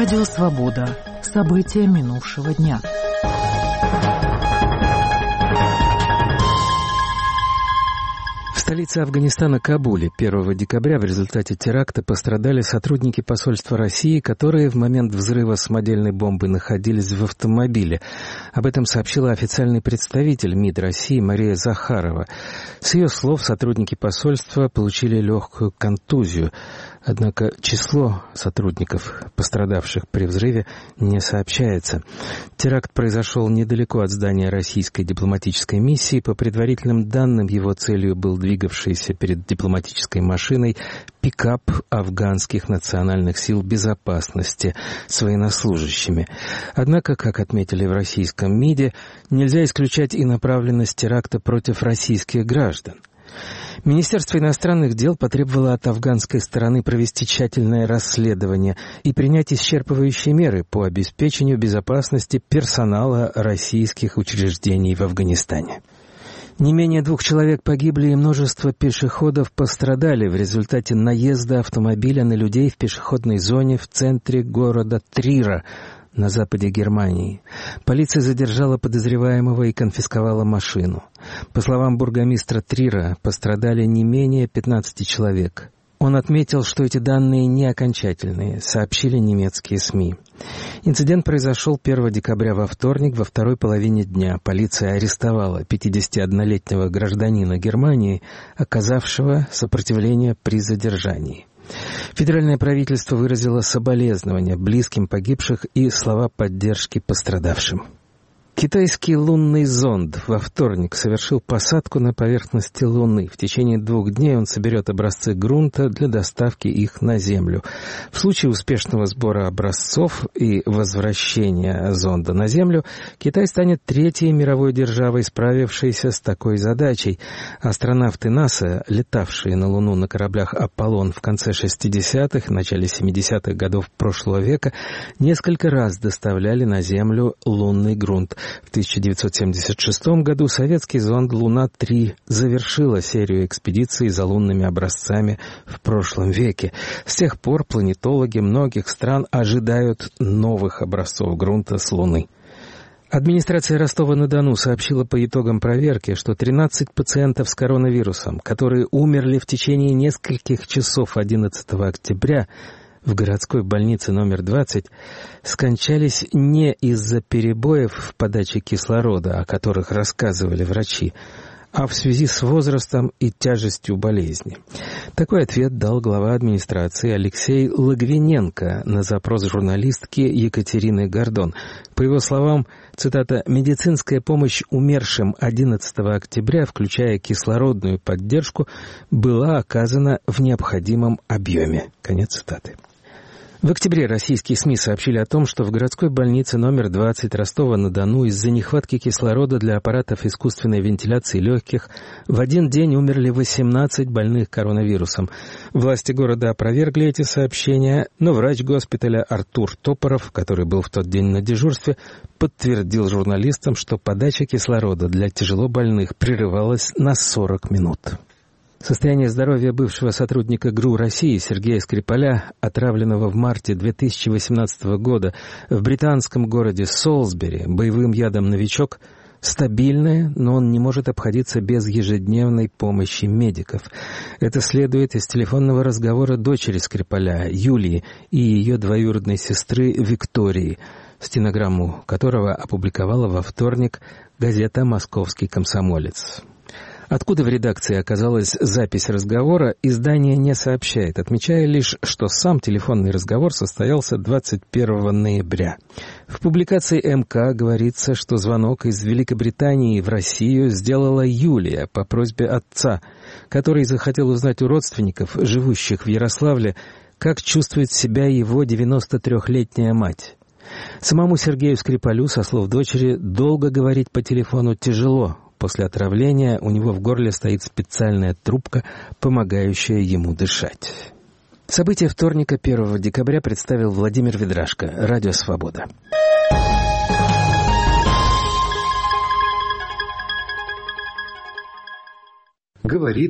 Радио «Свобода». События минувшего дня. В столице Афганистана Кабуле 1 декабря в результате теракта пострадали сотрудники посольства России, которые в момент взрыва самодельной бомбы находились в автомобиле. Об этом сообщила официальный представитель МИД России Мария Захарова. С ее слов, сотрудники посольства получили легкую контузию. Однако число сотрудников, пострадавших при взрыве, не сообщается. Теракт произошел недалеко от здания российской дипломатической миссии. По предварительным данным, его целью был двигавшийся перед дипломатической машиной пикап афганских национальных сил безопасности с военнослужащими. Однако, как отметили в российском МИДе, нельзя исключать и направленность теракта против российских граждан. Министерство иностранных дел потребовало от афганской стороны провести тщательное расследование и принять исчерпывающие меры по обеспечению безопасности персонала российских учреждений в Афганистане. Не менее 2 человек погибли и множество пешеходов пострадали в результате наезда автомобиля на людей в пешеходной зоне в центре города Трира на западе Германии. Полиция задержала подозреваемого и конфисковала машину. По словам бургомистра Трира, пострадали не менее 15 человек. Он отметил, что эти данные не окончательные, сообщили немецкие СМИ. Инцидент произошел 1 декабря во вторник, во второй половине дня. Полиция арестовала 51-летнего гражданина Германии, оказавшего сопротивление при задержании. Федеральное правительство выразило соболезнования близким погибших и слова поддержки пострадавшим. Китайский лунный зонд во вторник совершил посадку на поверхности Луны. В течение 2 дней он соберет образцы грунта для доставки их на Землю. В случае успешного сбора образцов и возвращения зонда на Землю, Китай станет 3-й мировой державой, справившейся с такой задачей. Астронавты НАСА, летавшие на Луну на кораблях «Аполлон» в конце 60-х, начале 70-х годов прошлого века, несколько раз доставляли на Землю лунный грунт. В 1976 году советский зонд «Луна-3» завершила серию экспедиций за лунными образцами в прошлом веке. С тех пор планетологи многих стран ожидают новых образцов грунта с Луны. Администрация Ростова-на-Дону сообщила по итогам проверки, что 13 пациентов с коронавирусом, которые умерли в течение нескольких часов 11 октября, в городской больнице номер 20, скончались не из-за перебоев в подаче кислорода, о которых рассказывали врачи, а в связи с возрастом и тяжестью болезни. Такой ответ дал глава администрации Алексей Логвиненко на запрос журналистки Екатерины Гордон. По его словам, цитата, «медицинская помощь умершим 11 октября, включая кислородную поддержку, была оказана в необходимом объеме». Конец цитаты. В октябре российские СМИ сообщили о том, что в городской больнице номер 20 Ростова-на-Дону из-за нехватки кислорода для аппаратов искусственной вентиляции легких в один день умерли 18 больных коронавирусом. Власти города опровергли эти сообщения, но врач госпиталя Артур Топоров, который был в тот день на дежурстве, подтвердил журналистам, что подача кислорода для тяжелобольных прерывалась на 40 минут. Состояние здоровья бывшего сотрудника ГРУ России Сергея Скрипаля, отравленного в марте 2018 года в британском городе Солсбери боевым ядом «Новичок», стабильное, но он не может обходиться без ежедневной помощи медиков. Это следует из телефонного разговора дочери Скрипаля, Юлии, и ее двоюродной сестры Виктории, стенограмму которого опубликовала во вторник газета «Московский комсомолец». Откуда в редакции оказалась запись разговора, издание не сообщает, отмечая лишь, что сам телефонный разговор состоялся 21 ноября. В публикации МК говорится, что звонок из Великобритании в Россию сделала Юлия по просьбе отца, который захотел узнать у родственников, живущих в Ярославле, как чувствует себя его 93-летняя мать. Самому Сергею Скрипалю, со слов дочери, долго говорить по телефону тяжело. После отравления у него в горле стоит специальная трубка, помогающая ему дышать. События вторника 1 декабря представил Владимир Ведрашко, Радио «Свобода». Говорит